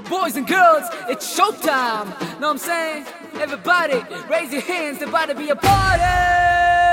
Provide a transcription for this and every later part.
Boys and girls, it's showtime. Know what I'm saying? Everybody, raise your hands. There's about to be a party.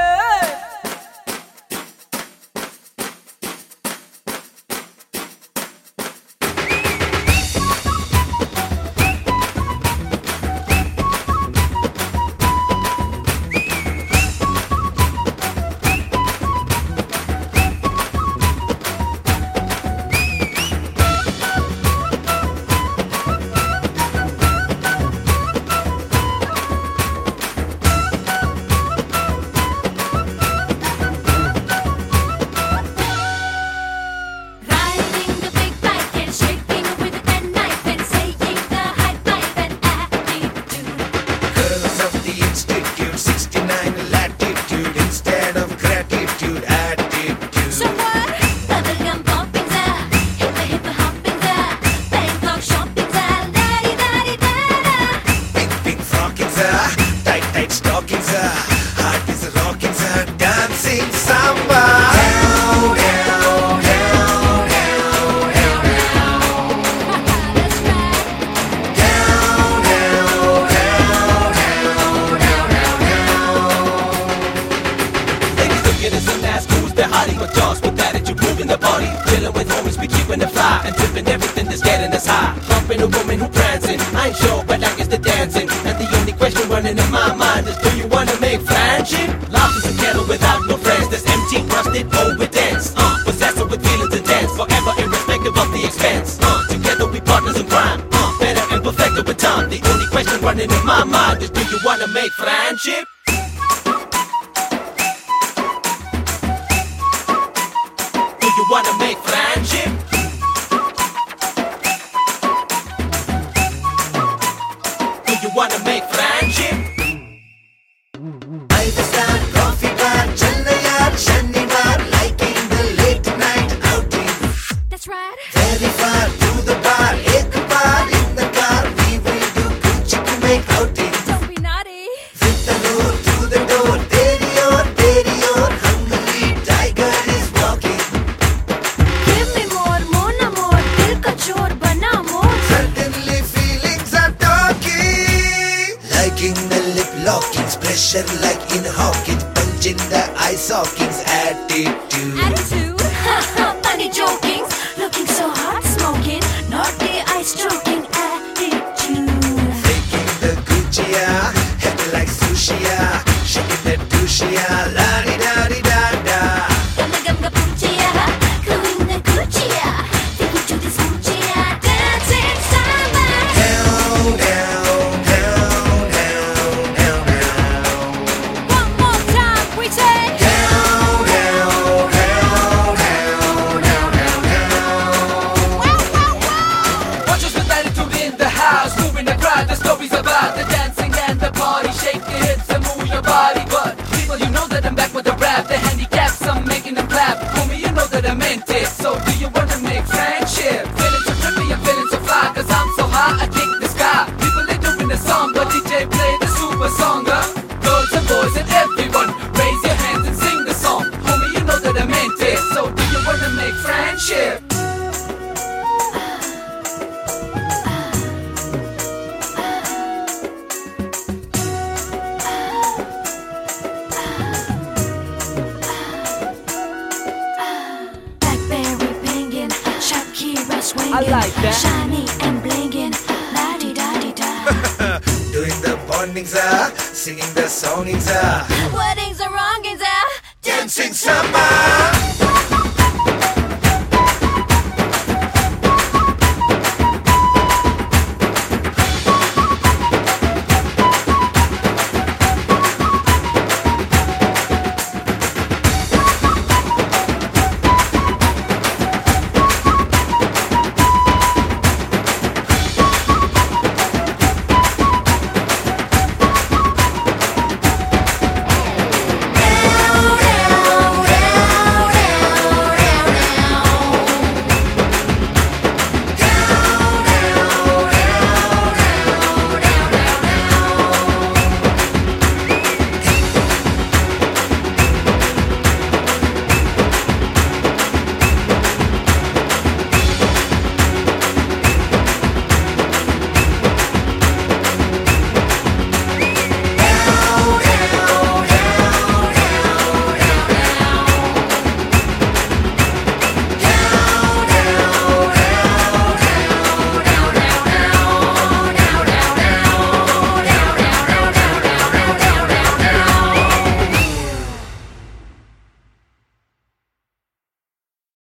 And tipping everything that's getting us high. Bumping a woman who prancing. I ain't sure, but I guess they're dancing. And the only question running in my mind is, do you wanna make friendship? Life is a kettle without no friends. That's empty, rusted, over dense. Possessive with feelings intense. Forever irrespective of the expense. Together we partners in crime. Better and perfected with time. The only question running in my mind is, do you wanna make friendship? Do you wanna make friendship? You wanna make friendship? Five-star coffee bar, Chennai, Shaniwar, liking the late night outing. That's right. Very far to the bar, ek bar in the car, we will do Gucci to make outing. Don't be naughty. With the door to the door, there your hungry tiger is walking. Give me more, more, dil ka chor bana more. Suddenly feelings are talking. Liking the lip lockings, pressure like in Hawkins, punch in the eye sockings, attitude. Attitude, funny joking, looking so hot, smoking, naughty eye stroking, attitude. Faking the Gucci, head like sushi, shaking that douchey, la di da di da da. Gum Gucci, going the Gucci, take you to this Gucci, dancing samba. Down, down, down, down, down, down. One more time, we say. Down, down, down, down, down, down, down. Wow. Watchers with attitude in the house, moving the crowd. The story's about the dancing and the party. Shake your hips and move your body. But people, you know that I'm back with the rap. The handicaps, I'm making them clap. Homie, you know that I meant it. So do you wanna make friendship? Feeling so trippy, I'm feeling so fly. Cause I'm so high, I kick the sky. People are doing the song, but DJ play the super song. Girls and boys and everyone, raise your hands and sing the song. Homie, you know that I meant it. So do you wanna make friendship? Blackberry banging, Shakira swinging, I like that. shiny and blinging, la di da di da. Doing the bondings, singing the songs, What